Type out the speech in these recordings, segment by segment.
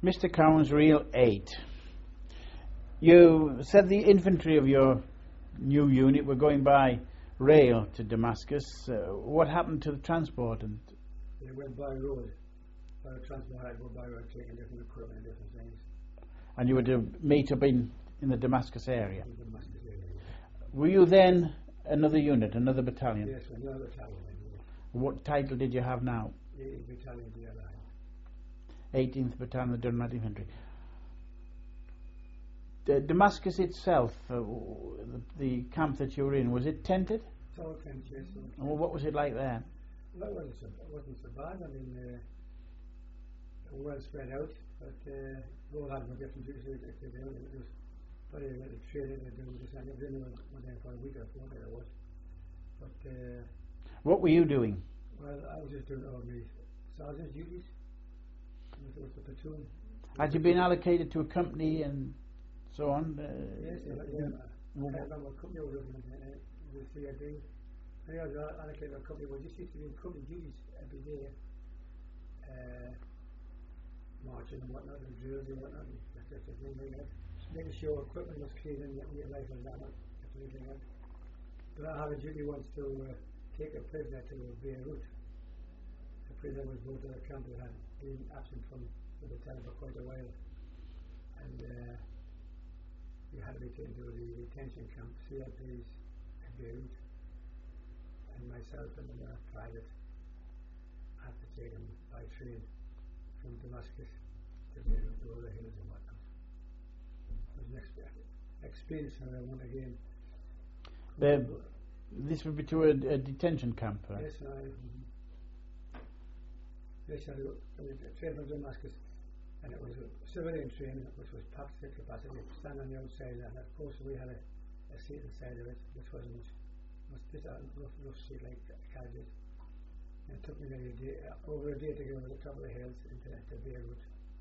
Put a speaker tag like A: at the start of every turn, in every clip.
A: Mr. Cowan's Reel 8. You said the infantry of your new unit were going by rail to Damascus. What happened to the transport? And
B: they went by road. The transport had to go by road, taking different equipment and different things.
A: And you were to meet up in the Damascus area?
B: In the Damascus area.
A: Were you then another unit, another battalion?
B: Yes, another battalion.
A: What title did you have now?
B: 18th Battalion DLI.
A: 18th Battalion of Dunmat Infantry. Damascus itself, the camp that you were in, was it tented?
B: It's all tented, yes.
A: Well, what was it like there?
B: Well, it wasn't so bad. I mean, well spread out, but all had no different duties to do. It was very little training to do this. I never did one day for a week or 4 days it was. But
A: what were you doing?
B: well, I was just doing all my sergeant duties with the platoon.
A: Had you been allocated to a company and so on?
B: Yes, yeah. I can't remember what company I was in, the CID. I was allocated to a company. We just used to do company duties every day, marching and whatnot, and drills and whatnot, and that sort of thing like that. Making sure equipment was clean and your life was that, everything like that. But I had a duty once to take a prisoner to Beirut. The prisoner was brought to the camp that had been absent from the battalion for quite a while, and we had to be taken to the detention camp, CIPs at Beirut, and myself and another private had to take him by train from Damascus to Beirut, to all the hills and whatnot. It was an experience I want again.
A: This would be to a detention camp?
B: Yes, Yes, I had a train from Damascus, and it was a civilian train which was packed to capacity, stand on the outside, and of course we had a seat inside of it, which wasn't much. It was just a rough seat like carriages. And it took me nearly over a day to get over the top of the hills into Beirut.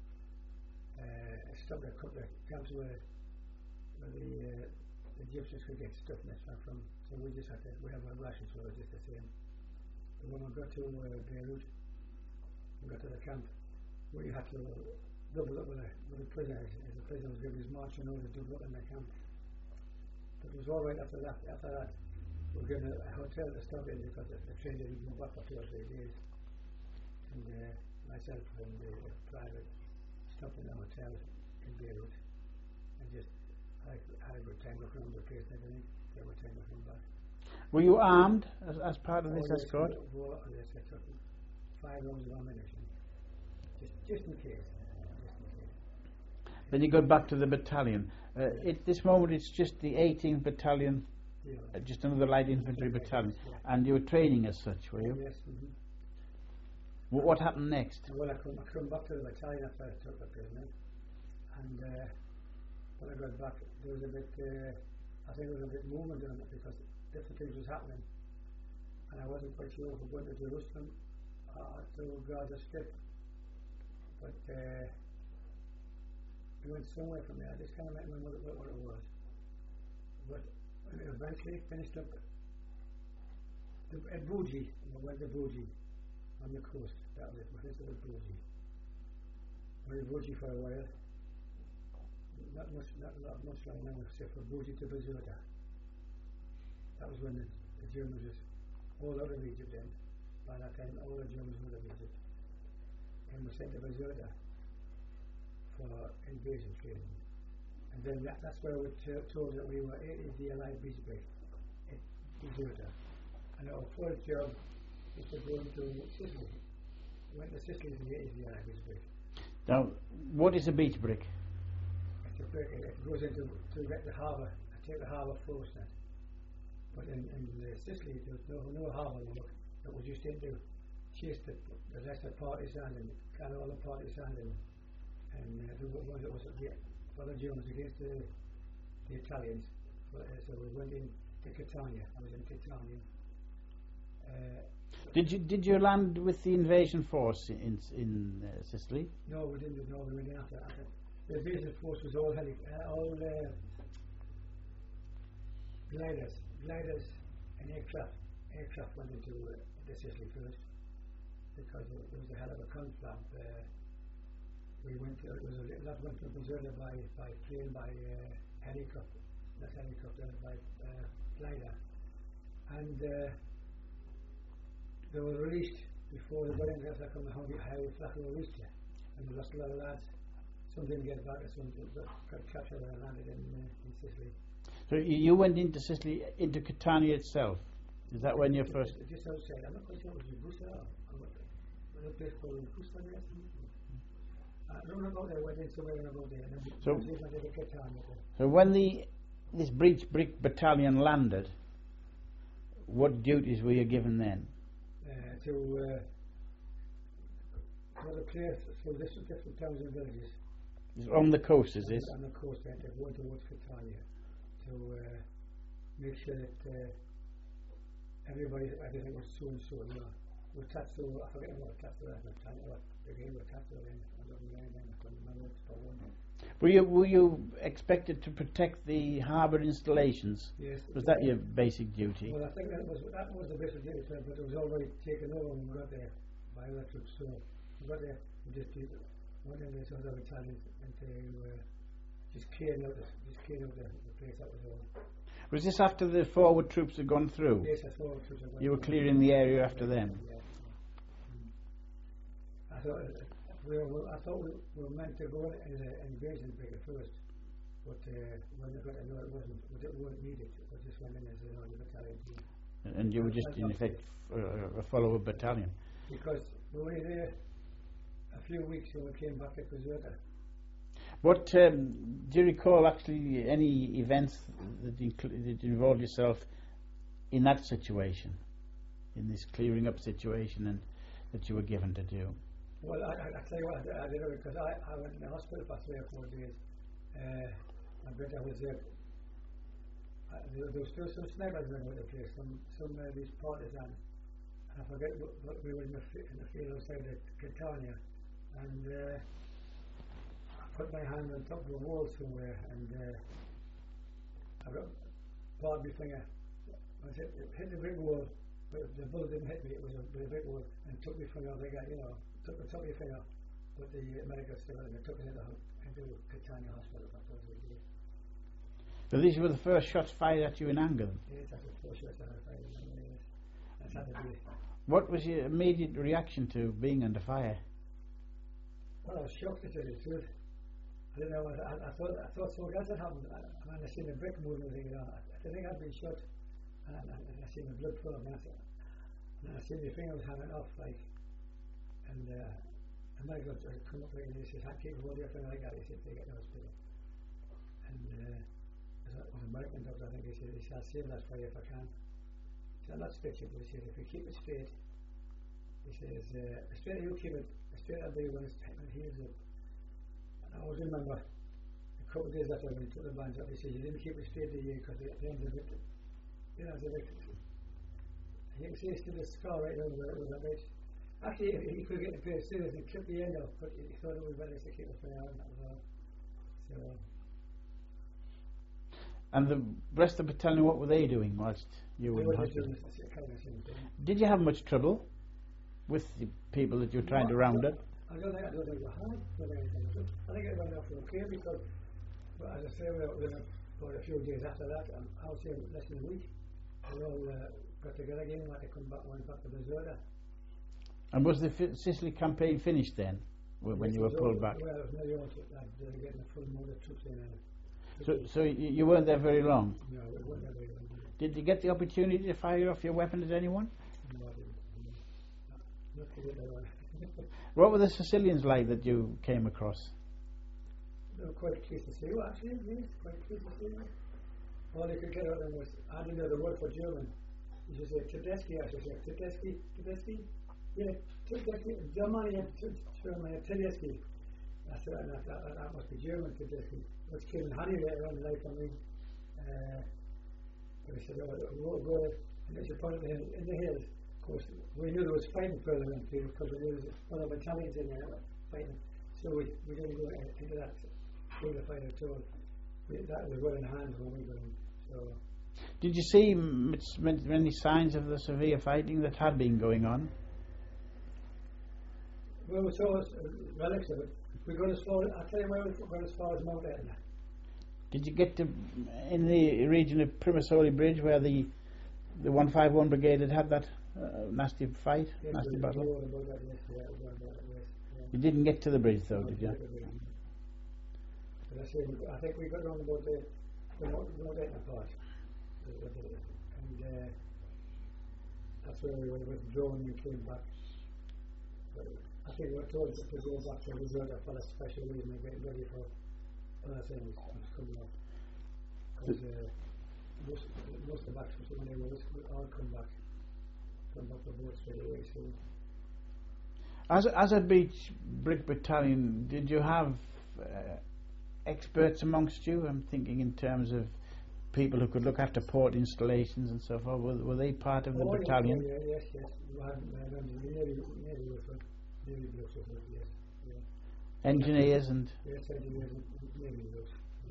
B: I stopped at a couple of camps where the Egyptians could get stuff in this from, so we just had to, we have our rations, so it was just the same. But when we got to Beirut, we got to the camp, we had to double up with the prisoners. As the prisoner was given his marching orders, double up in the camp. But it was all right after that. After that, we were given a hotel to stop in because the train didn't go back for 2 or 3 days. And myself and the private stopped in the hotel in Beirut and just had a good time looking around the place and everything. Had a good time looking back.
A: Were you armed as part of this
B: yes,
A: escort?
B: Yes, I took 5 rounds of ammunition, just in case.
A: Then you got back to the battalion. At this moment it's just the 18th Battalion, just another light infantry battalion, and you were training as such, were you?
B: Yes.
A: What happened next?
B: Well, I come back to the battalion after I took the prisoner, and when I got back there was a bit, I think there was a bit movement on it because different things was happening, and I wasn't quite sure if we were going to Jerusalem to Gaza Strip, but we went somewhere from there. I just can't remember what it was. But when it eventually finished up at Bougie, we went to Bougie on the coast. That was it. We finished at Bougie. We were in Bougie for a while. Not much long now, except for Bougie to Bezuidah. That was when the Germans was all out of Egypt then. By that time, all the Germans were out of Egypt. And we sent to Bezuidah for invasion training. And then that's where we told that we were 80 DLI beach break at Bezuidah. And our first job was to go into Sicily. We went to Sicily in the 80 DLI beach break.
A: Now, what is a beach brick?
B: It's a break, it goes into to get the harbour, take the harbour force net. But in Sicily, there was no harbour work. It was just into chase the rest of the party sand and kind of all the party sand and do what was for the Germans against the Italians. So we went into Catania. I was in Catania.
A: Did you land with the invasion force in Sicily?
B: No, we didn't. No, we went in after. The invasion force was all gliders and aircraft. Aircraft went into the Sicily first because there was a hell of a conflict. we went to, it was a lot went to Brazil by plane, by helicopter, not helicopter, by glider. And they were released before the wedding got on the highway flat, they were released here. And we lost a lot of lads. Some didn't get back, some got captured and landed in Sicily. So
A: you went into Sicily, into Catania itself? Is that when you first...
B: Just outside, I'm not quite sure it was Busta or a place called Busta there. I don't know about there, went in somewhere about there.
A: So when this breech brick battalion landed, what duties were you given then?
B: To the place, so different towns and villages.
A: On the coast, is this?
B: On the coast, then, to go towards Catania, to make sure that everything was so and so, you know. With Tatsu, I forget what Tatsu at the time, what again with Tatsu then, I don't remember for one.
A: Were you expected to protect the harbour installations?
B: Yes.
A: Was that your basic duty?
B: Well, I think that was the basic duty, but it was already taken over when we got there by other troops. So we got there, we just went in there to other battalions and to just clearing out the place that was all.
A: Was this after the forward troops had gone through?
B: Yes, the forward troops had gone through.
A: You were clearing the area after them?
B: Yeah. I thought we were meant to go in an invasion bigger first, but when we got to know it weren't needed, we just went in as a battalion team.
A: And you were just in effect a follower battalion?
B: Because we were there a few weeks when we came back at Caserta.
A: What do you recall actually any events that involved yourself in that situation, in this clearing up situation, and that you were given to do?
B: Well, I tell you what, I did it because I went in the hospital for 3 or 4 days. I bet I was there. There was still some snipers around the place, some these partisans. I forget what we were in the field outside of Catania, and I put my hand on top of the wall somewhere, and I got part of my finger. It hit the brick wall, but the bullet didn't hit me. It was a brick wall, and took my finger. Took the top of your finger, but the medical still in it. Took it into Catania Hospital for 4 days.
A: So these were the first shots fired at you in anger?
B: Yes, that's the first shots I fired in anger, yes. That's how they do.
A: What was your immediate reaction to being under fire?
B: Well, I was shocked, to tell you the truth. I didn't know. I thought something else had happened. And I seen the brick moving and thinking, I think I'd been shot. And I seen the blood flow, and I seen my fingers hanging off, like. And the medical doctor come up and he says, "I can't hold your finger like that." He said, "Take it to the hospital." And it was an American doctor, I think. He said, "I'll save that for you if I can." He said, "I'm not stitching," but he said, "If you keep it straight," he says, "the straighter you keep it, the straighter it'll be when it's heals up." And I always remember a couple of days after when he took the bands up, he said, "You didn't keep it straight, did you? Because at the end of it, you know, you can see still the scar right there where it was a bit." Actually, he could get the pair of scissors and clip the end off, but he thought it was better to keep the finger on that as well. So.
A: And the rest of the battalion, what were they doing whilst you were in the hospital? Did you have much trouble with the people that you were trying to round up?
B: I don't think it was hard. I think it went off okay because, but as I say, we were for a few days after that, I would say less than a week. We all got together again and had to come back, went back to Caserta.
A: And was the Sicily campaign finished then, when you were pulled back?
B: Well, it was nearly all getting a full amount of troops in.
A: So you weren't there very long?
B: No, we weren't there very long.
A: Did you get the opportunity to fire off your weapon at anyone?
B: No, I didn't. Not to get that one.
A: What were the Sicilians like that you came across?
B: They were quite pleased to see you, actually. Yes, quite pleased to see you. All they could get out of them was, I didn't know the word for German. You should say Tedeschi, I should say. Tedeschi? Yeah, Germany and Tedeschi. I said, that must be German, Tedeschi. What's killing honey later on in life, I mean. But he said, go and there's a part of the hill, in the hills. Of course, we knew there was fighting further in too, because there was other battalions in there fighting. So we didn't go into that field of fight at all. That was well in hand when we got in. So.
A: Did you see many signs of the severe fighting that had been going on?
B: Well, we saw relics of it. We got as far. I tell you where we got as far as Mount Etna.
A: Did you get to in the region of Primasoli Bridge where the 151 Brigade had that nasty fight,
B: Yes,
A: nasty
B: we
A: battle?
B: were about that, yes, yeah, we were about that, yes, yeah.
A: You didn't get to the bridge though,
B: No,
A: did you?
B: But I say, I think we got around about the Mount Etna part. And that's where we were withdrawn and came back. But I think we were told to go back to Reserve for a special reason and get ready for other things that's coming up. Because most of the backs from somebody will all come back the boat straight away. So.
A: As a beach brig battalion, did you have experts amongst you? I'm thinking in terms of people who could look after port installations and so forth. Were they part of the battalion?
B: Yes. We had nearly with it. Nearly blokes with it, yes. Yeah.
A: Engineers and...
B: Yes, engineers and nearly blokes.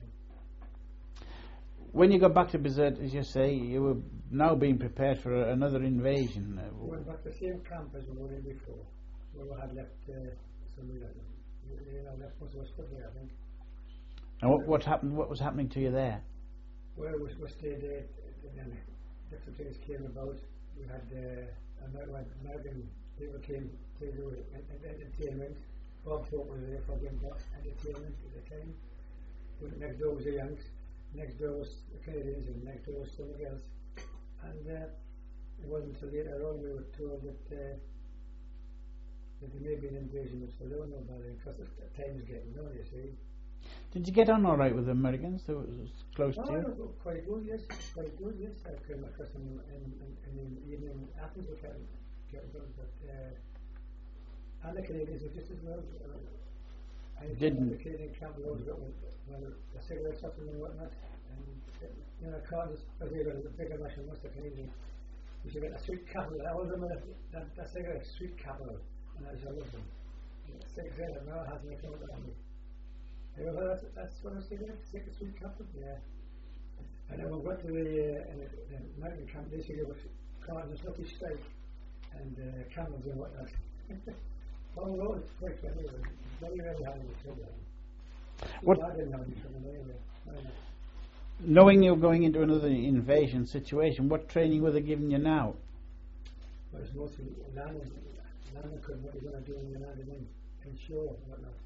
A: When you got back to Bizerte, as you say, you were now being prepared for another invasion.
B: We went back to the same camp as we were in before. We had left somebody like that. Left most of us put there, I think.
A: And what happened? What was happening to you there?
B: Well, we stayed there, and different things came about. We had American people came to do entertainment. Bob Thorpe was there for doing entertainment at the time. Next door was the Yanks. Next door was the Canadians, and next door was somebody else. And it wasn't until later on we were told that there may be an invasion of Ceylon about it, because the time is getting on, you see.
A: Did you get on all right with the Americans? It was close to you?
B: Oh, quite good, yes. Quite good, yes. I came across them in evening Athens, we can't get good, but and the Canadians were just as well.
A: Didn't
B: the Canadian camp loads got the cigarettes up and whatnot, and cards, as they got a bigger national muster Canadian. You should get a sweet capital. I was that cigarette, sweet capital, and I love them. Cigarette, now it hasn't come out on me. That's what I was thinking, sweet capital, yeah. And then we went to the American camp, they used to give us cards and lucky steak and camels and whatnot. Oh Lord, it's quite funny. Very having trouble.
A: What?
B: I didn't have any trouble anyway.
A: Knowing you're going into another invasion situation, what training were they giving you now?
B: Well, it's mostly landing equipment, what you're going to do when you're landing in shore and whatnot.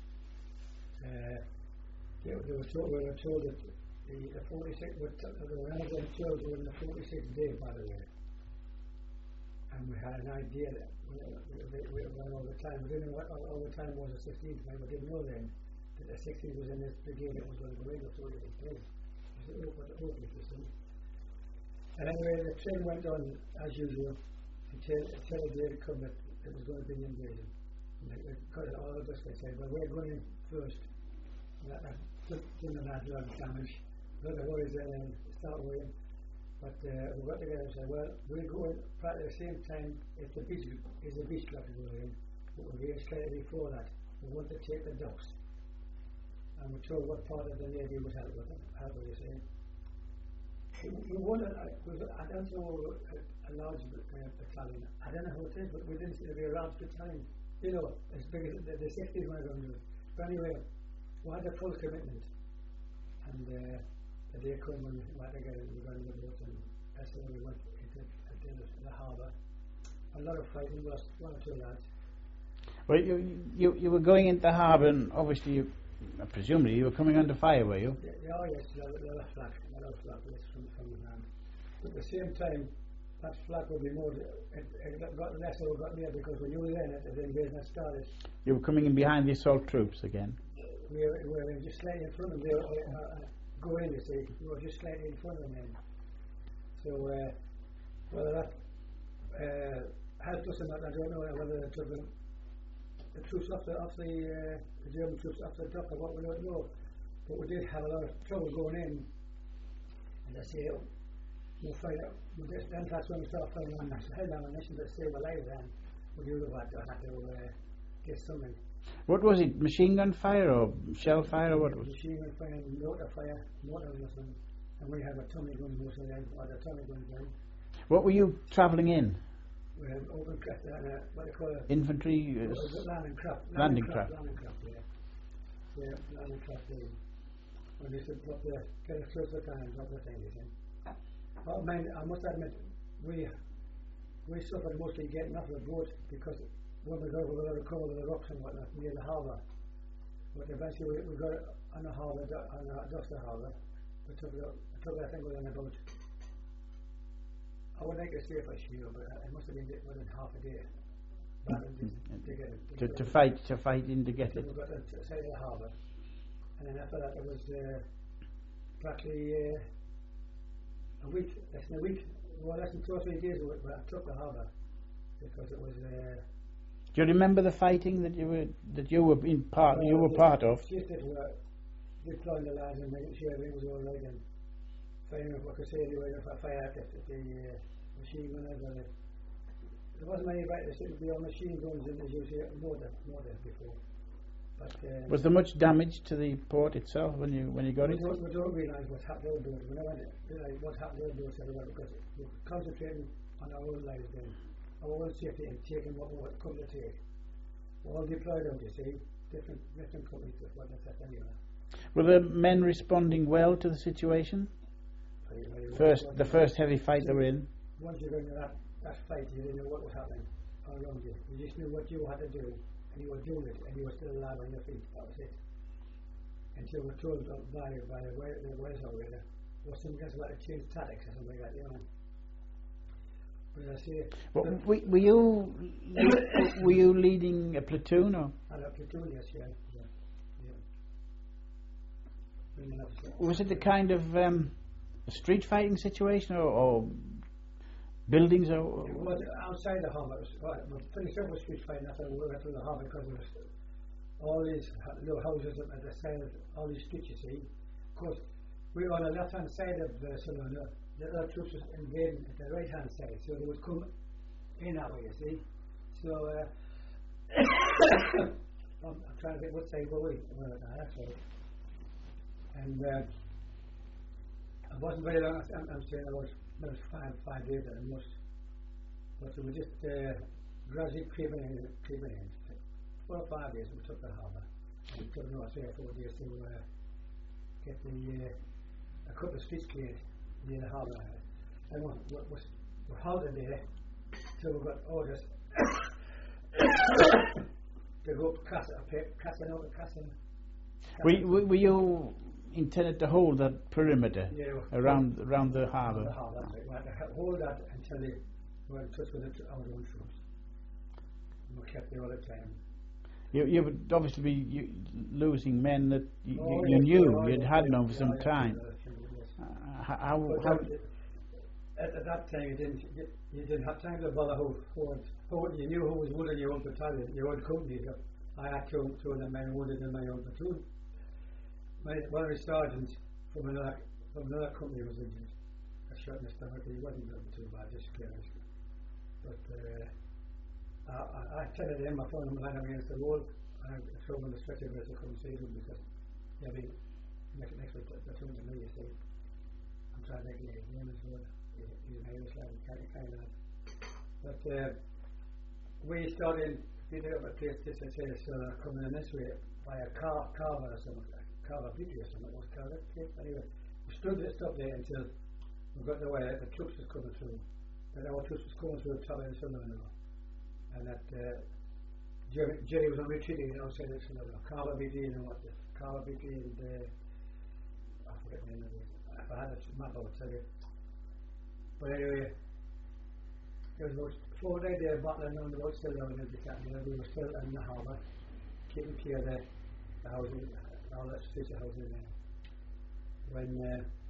B: We were told that the 46, the Ramadan tours were in the 46th day, by the way. And we had an idea that we went all the time. We didn't know what all the time was the 16th, and we didn't know then that the 16th was in this brigade that was going to go in the 46th day. It was open, you see. And anyway, the train went on as usual until the day had come that it was going to be an invasion. And they got it all of us, they said, well, we're going in first. And that didn't have a lot of damage. A lot of worries then and start worrying. But we got together and said, well, we'll go in at the same time if the beach club to go in, but we'll be scared before that. We want to take the docks. And we're told what part of the Navy would help with them, you say. We wanted, I don't know a large battalion. I don't know how it is, but we didn't seem to be a large battalion. You know, as big as the 60s when I was going to do it. But anyway, we had a full commitment. And the day came when we had to get in, we got in the boat, and that's when we went into the harbour. A lot of fighting, we lost one or two lads.
A: Well, you were going into the harbour, and obviously, presumably, you were coming under fire, were you?
B: Oh yes, a lot of flak, yes, from the land. But at the same time, that flak would be more, it got less or got near, because when you were in it, the invasion had started.
A: You were coming in behind the assault troops again?
B: We were just slightly in front of them. Go in, you see. We were just slightly in front of them. So, whether that helped us or not, I don't know. Whether it took the troops off the German troops off the dock or what, we don't know. But we did have a lot of trouble going in. And they say, we'll fight out. Then that's when we started fighting on held ammunition to save our lives then. We would have had to get something.
A: What was it, machine gun fire or shell fire or what was it?
B: Machine gun fire and mortar nothing. And we had a Tommy gun most of the time, or the Tommy gun then.
A: What were you travelling in?
B: We had open craft, what do you call it?
A: Infantry?
B: Landing craft.
A: Landing craft.
B: Landing craft, yeah. on the truck there. When they used to drop the, get as close as they can and drop the thing, you see. But I must admit, we suffered mostly getting off the boat because when we got over the cover of the rocks and whatnot near the harbour. But eventually we got on the harbour, on the Duster harbour. We took that thing within about, I wouldn't like to say for sure, but it must have been within half a day.
A: To fight in to get it.
B: We got to the side of the harbour, and then after that it was practically a week, less than 2 or 3 days where I took the harbour because it was.
A: Do you remember the fighting that you were part of?
B: Just that we were deploying the lads and making sure everything was all right and firing up, like I say, anyway, if I fired at the machine gunners. There wasn't many right, there seemed to be all machine guns in as you say, more than before. But,
A: was there much damage to the port itself when you got it?
B: We don't realise what's happened to our boat. We never realise what happened to our boat everywhere because we're concentrating on our own lives then, our own safety and taking what we come to take. We're all deployed out, you see, different companies with what that's at anyway.
A: Were the men responding well to the situation? The first heavy fight they were in?
B: Once you got into that fight, you didn't know what was happening around you. You just knew what you had to do, and you were doing it, and you were still alive on your feet. That was it. Until we were told by the Wales operator, well, somebody has got to change tactics or something like that, you know. But as I say, were you leading a platoon or? I had a platoon, yes, yeah.
A: Was it a kind of a street fighting situation or buildings or?
B: It was outside the harbour. We finished up with street fighting after we went through the harbour because there was all these little houses at the side of all these streets, you see. Of course, we were on the left hand side of Salona. The other troops was invading at the right hand side, so they would come in that way, you see. So I'm trying to think what side were we? That's right. And I wasn't very long. I'm saying I was 5 days at the most. But we were just gradually creeping in. 4 or 5 days we took the harbour. And it took another 3 or 4 days to get a couple of streets cleared near the harbour. And we halted there till we got orders to go up Cassin.
A: Were you intended to hold that perimeter around the harbour?
B: The harbour, right. We had to hold that until they were in touch with our own troops. And we kept there all the time.
A: You would obviously be losing men that you knew you'd had known for some time.
B: At that time, you didn't have time to bother who you knew who was wounded in your own battalion, your own company. I had two of the men wounded in my own platoon. One of the sergeants from another company was injured. A shot in the stomach. He wasn't looking too bad, just careless. But I tell him, I found him lying against the wall, and I threw him on the stretcher because I couldn't see him because he'd be next to the platoon to me, you see. I'm trying to make his name as well. He's an Irish lad, kind of lad. But we started building up a place just to say, coming in this way by a carver or something. Carver Beatty or something, was called it. Anyway, we stood there until we got the way that the troops was coming through. That our troops was coming through the top of the Sunderland. And that Jerry was on retreating outside the Sunderland. Carver Beatty and what? Carver Beatty and I forget the name of it. If I had a map I would tell you. But anyway, there was about 4 days there battling around about Sunderland and we were still in the harbour, keeping clear the housing. All that streets of houses there. When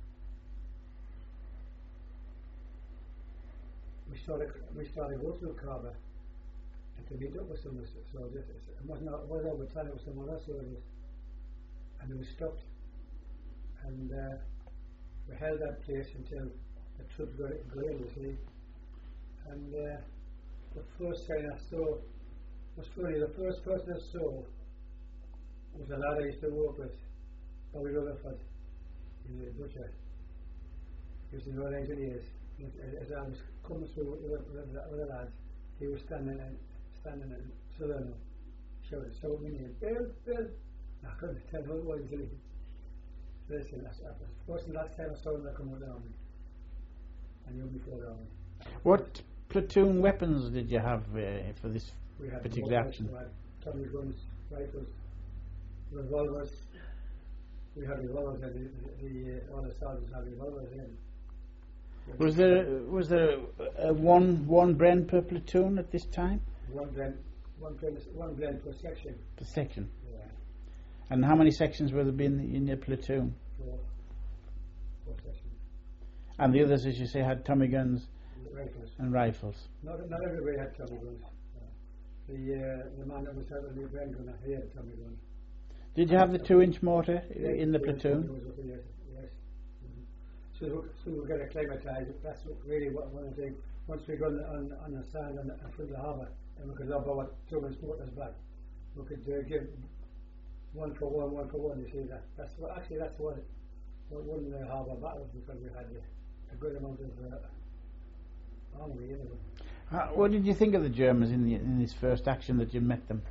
B: we started going through Carver and to meet up with some soldiers. It wasn't our battalion, it was some other soldiers. And we stopped and we held that place until the troops got in, you see. And the first thing I saw was funny. The first person I saw was a lad I used to work with, Bobby Rutherford, he's a butcher. He was in the Royal Engineers. As I was coming through with the lads, he was standing in Salerno, shouting, so many names, Bill, I couldn't tell who it was until he. Listen, first and last time I saw him, I come out the army. And you before the army.
A: What platoon weapons did you have for this
B: We had
A: particular action?
B: We had Tommy guns, rifles, revolvers. We had revolvers, and all the sergeants had revolvers in.
A: Was there a one Bren per platoon at this time?
B: One blend per section.
A: Per section.
B: Yeah.
A: And how many sections were there in your platoon?
B: Four sections.
A: And the others, as you say, had Tommy guns
B: Rifles.
A: and rifles.
B: Not everybody had Tommy guns. The man that was having the Bren gunner, he had Tommy guns.
A: Did you have the 2-inch mortar in the platoon?
B: Yes. So we got acclimatised. That's really what one of the things. Once we got on the sand and through the harbour, and we could lob our 2-inch mortars back, we could give one for one. You see that? That's what won the harbour battles, because we had a good amount of army anyway.
A: What did you think of the Germans in this first action that you met them?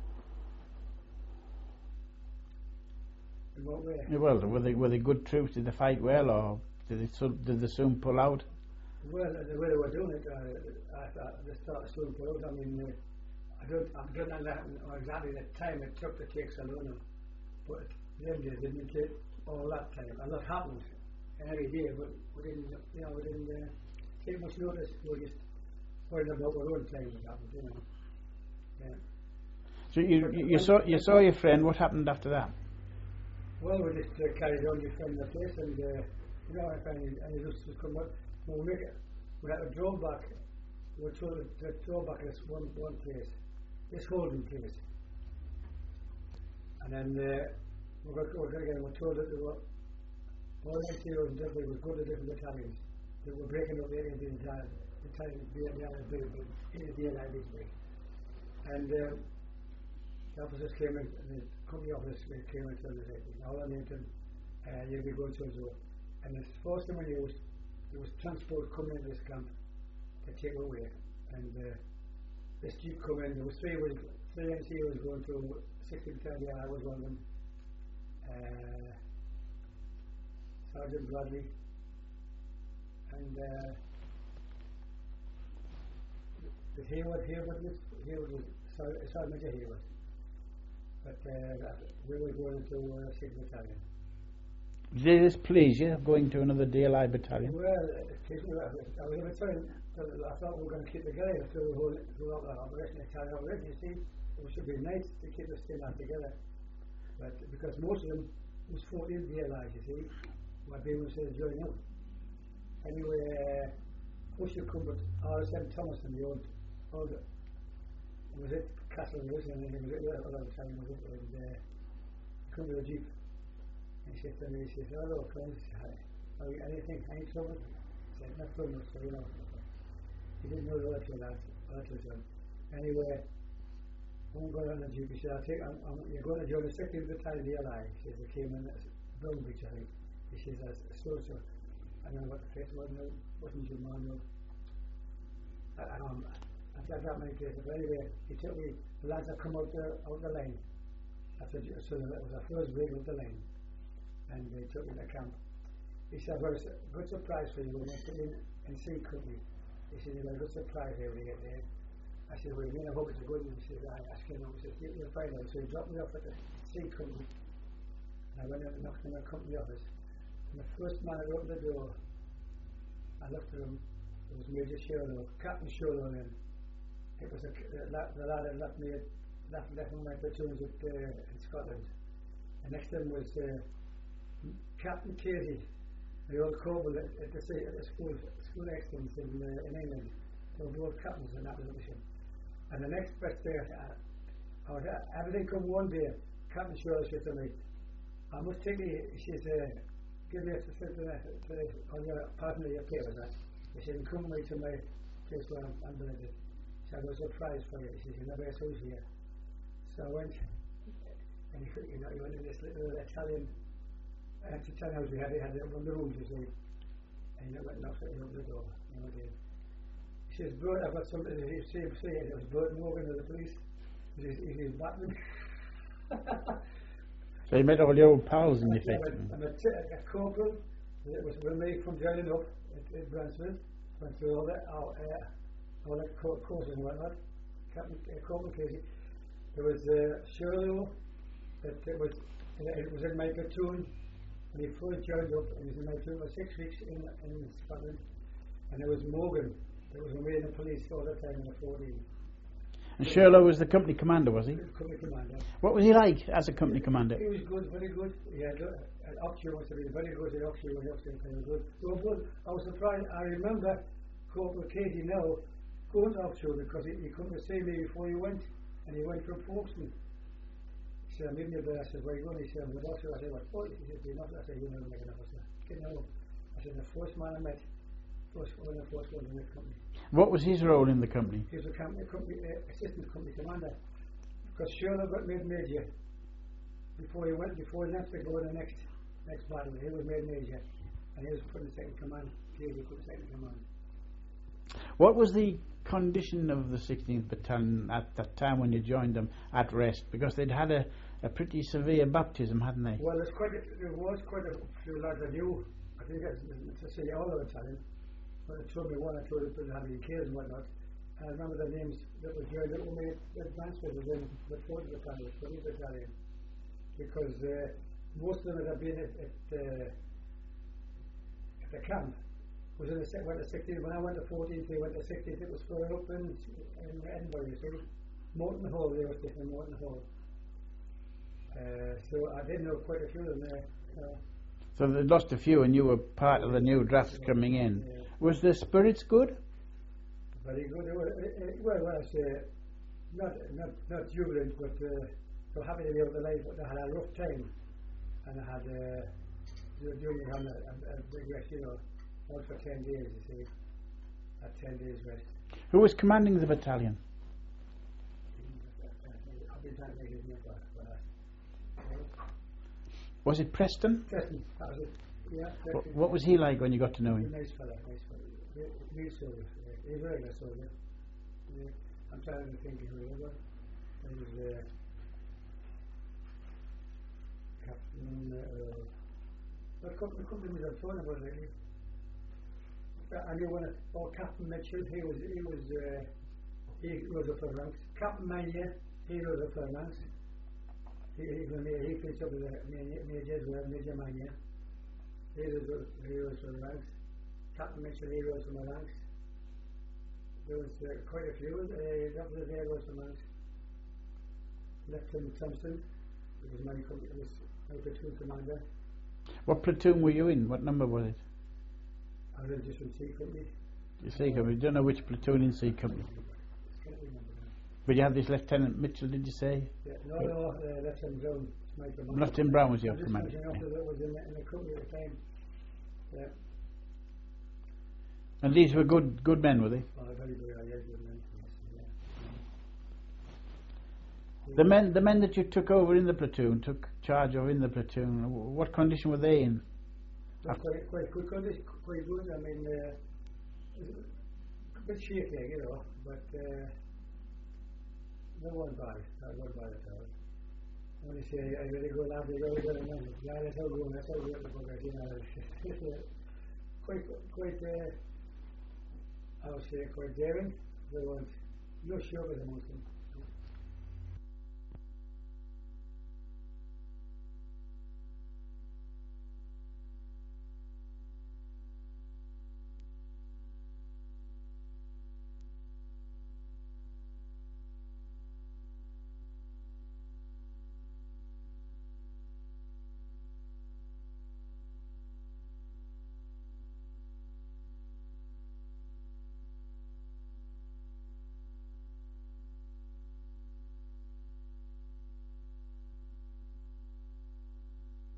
B: In what way?
A: Well, were they good troops? Did they fight well, or did they soon pull out?
B: Well, the way they were doing it, I thought they started soon pull out. I mean, I don't know exactly the time it took to take Salona, but them days didn't take all that time. A lot happened every day, but we didn't take much notice. We were just worried about our own time that happened, Yeah.
A: So you saw your friend. What happened after that?
B: Well, we just carried on defending the place, and if any just come up, we had a drawback. We were told the drawback is one place, this holding place, and then we got again. We're told that there were all the NCOs and different would go to different battalions. They were breaking up the entire battalion, and the officers came in, the company officers came in and said, now I need to, you'll be going to Zoo. And the first thing we used, there was transport coming into this camp to take away. And this jeep come in, there was three NCOs going to 60 Battalion, I was one of them. Sergeant Bradley. And Hayward was Sergeant Major Hayward. But we were going to 6th Battalion.
A: Did this please you, going to another DLI battalion?
B: Well, I was ever telling, I thought we were going to keep together throughout the operation, Italian operation. You see, it should be nice to keep us still together. But because most of them was 14 DLIs, you see, my baby was joining up. Anyway, Usher Cumbert, RSM Thomas and the old was it Castle and Wilson, and he was at the other time, was it, and come to the jeep, and he said to me, he says, hello friends, are you anything, any trouble? I said, not so much, so he didn't know the other two lads, anyway, I'm going on the jeep, he said, you're going to join the 16th Battalion DLI, he says, they came in at Brownbridge, I think, he says, that's a social, I don't know what the face was, wasn't your manual, I've got that many places, but anyway, he took me, the lads had come out the line, so it was our first break out the line, and they took me to camp. He said, I've got a good surprise for you, we're going to put in C Company. He said, you've got a good surprise here when you get there. I said, well, you mean I hope it's a good one? He said, I asked him, he said, you'll find out. So he dropped me off at the C Company, and I went out and knocked on the company office, and the first man that opened the door, I looked at him, it was Major Sherlock, Captain Sherlock, and it was the lad that left me my platoons in Scotland. And next to him was Captain Casey, the old corporal at the school excellence in England. They were both captains in that position. And the next best day, everything come one day, Captain Sherlock said to me, I must take you, she said, give me a certificate on your partner your papers. He said, come with me to my place where I'm billeted. So I was a prize for you. He said, you never saw here. So I went, and he went in this little Italian house we had. It had one of the rooms, you see. And he went and knocked at the door. He says, Bert, I've got something. He said, it was Bert Morgan of the police. He's Batman.
A: So you met all your old pals in
B: I
A: effect.
B: met a corporal. It was with me from joining up at Bransford. Went through all the courses and whatnot. Captain Corporal Casey. There was Shirley. It was in my platoon. And he first joined up, and he was in my platoon for 6 weeks in Scotland. And there was Morgan. There was away in the police all the time in the 14.
A: And Sherlock was the company commander, was he?
B: Company commander.
A: What was he like as a company commander?
B: He was good, very good. He had an Oxford must have been very good at Oxford when Oxford was good. They were good. I was surprised. I remember Corporal Katie now going to Oxford because he couldn't see me before he went, and he went from Folkestone. He said, I'm in your bed. I said, where are you going? He said, I'm with Oxford. I said, what for? He said, you're not. I said, you're not making an officer. Get no. I said, the first man I met, one of the first ones in the company.
A: What was his role in the company?
B: He was a assistant company commander. Because Sherlock got made major before he left to go in the next battle. He was made major, and he was put in second command. Katie put in second command.
A: What was the condition of the 16th Battalion at that time when you joined them at rest? Because they'd had a pretty severe baptism, hadn't they?
B: Well, there was quite a few lads I knew. I think that's to say all of the battalion. But they told me one, I told them how many kills and whatnot. And I remember the names that were joined up with me at Bransford was in the 40th Battalion, 20th Battalion. Because most of them that had been at the camp was in the 16th. When I went to 14th, they went to 16th. It was further up in Edinburgh, you see. Morton Hall, they were sticking in Morton Hall. So I did know quite a few of them there.
A: So they lost a few, and you were part of the new draft coming in.
B: Yeah.
A: Was the spirits good?
B: Very good. Well, I say not jubilant, but so happy to be out of life. But they had a rough time, and I had during having a big rest, out for 10 days. You see, had 10 days rest.
A: Who was commanding the battalion?
B: I've been trying to make his name for
A: Was it Preston?
B: Preston, that was it. Yeah.
A: What was he like when you got to know him?
B: Nice fella. Real soldier. He's a very good soldier. Yeah. I'm trying to think who he was. He was Captain. What company was I talking about lately? I knew Captain Mitchell. He rose up for ranks. Captain Mania, he rose up for ranks. He finished up with the major as well, Major Mania. He rose for ranks. Captain Mitchell, he rose from the ranks. There was quite a few. That was there rose from ranks. Lieutenant Thompson, it was my platoon commander.
A: What platoon were you in? What number was it?
B: I was in just in C Company.
A: C Company. You don't know which platoon in C Company.
B: Can't remember now.
A: But you had this Lieutenant Mitchell, did you say?
B: Yeah, no, Lieutenant Brown, my commander.
A: Lieutenant Brown was your
B: I
A: commander.
B: that was in the company at the time. Yeah.
A: And these were good men, were they?
B: Oh, very good. I had good men. Yeah.
A: The men that you took over in the platoon, took charge of in the platoon, what condition were they in?
B: Quite good condition, quite good. I mean, a bit shaky, but no one bad. Not one bad at all. When you say, I really go laugh, you go to man. Yeah, that's how good, quite, I would say, quite daring. There was no sugar amongst them.